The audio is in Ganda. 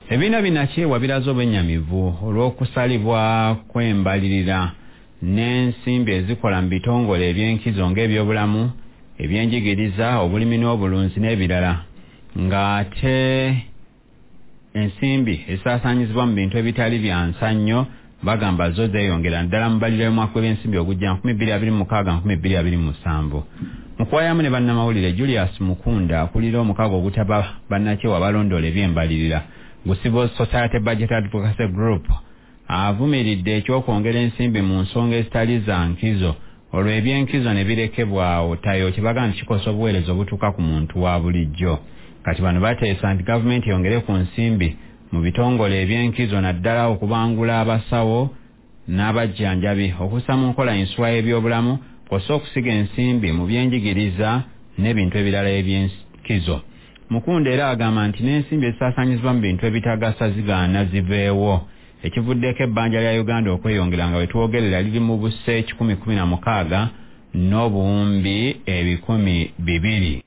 Ebibiina binakyewa biraze obwennyamivu olw'okusalibwa kw'embalirira n'ensimbi ezikola mu bitongole eby'enkizo ng'ebyobulamu, ebyenjigiriza, obulimi n'obulunzi n'ebirala, ng'ate ensimbi ezisaasaanyizibwa mu bintu ebitali bya nsannyo bagamba zo zeeyongera ddala mu mbalirira y'omwaka gw'ebyensimbi ogujja 2026-2027. Mu kuwaayamu ne bannamawulire, Julius Mukunda akulira omukago ogutaba bannakyewa balondoola eby'embalirira gu Civil Society Budget Advocacy Group avumiridde ekyokwongera ensimbi mu nsonga ezitali za nkizo olwo ebyenkizo ne birekebwawo tayo kibaga nti kikosa obuweereza obutuuka ku muntu wa bulijjo. Kati bano bateesa nti gavumenti yongere ku nsimbi mu bitongole eby'enkizo naddala okubangula abasawo n'abajjanjabi okussa mu nkola enswa y'ebyobulamu kw'ossa okusiga ensimbi mu byenjigiriza n'ebintu ebirala eby'enkizo. Mukunda era agamba nti n'ensimbi ezisaasaanyizibwa mu bintu ebitagasa zigaana ziveewo, ekivuddeko ebbanja lya Uganda okweyongera nga we twogerera liri mu busse 116 n'obuwumbi 200.